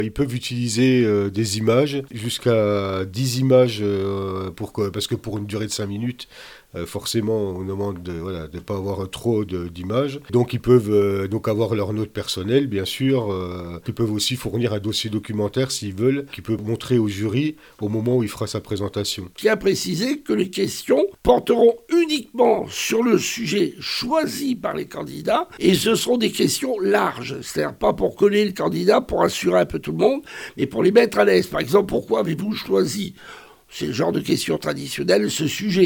Ils peuvent utiliser des images, jusqu'à 10 images, parce que pour une durée de 5 minutes, forcément, on demande de ne pas avoir trop d'images. Donc, ils peuvent donc avoir leur note personnelle, bien sûr. Ils peuvent aussi fournir un dossier documentaire, s'ils veulent, qu'ils peuvent montrer au jury au moment où il fera sa présentation. Je tiens à préciser que les questions porteront uniquement sur le sujet choisi par les candidats, et ce seront des questions larges. C'est-à-dire pas pour coller le candidat, pour assurer un peu tout le monde, mais pour les mettre à l'aise. Par exemple, pourquoi avez-vous choisi, c'est le genre de questions traditionnelles, ce sujet ?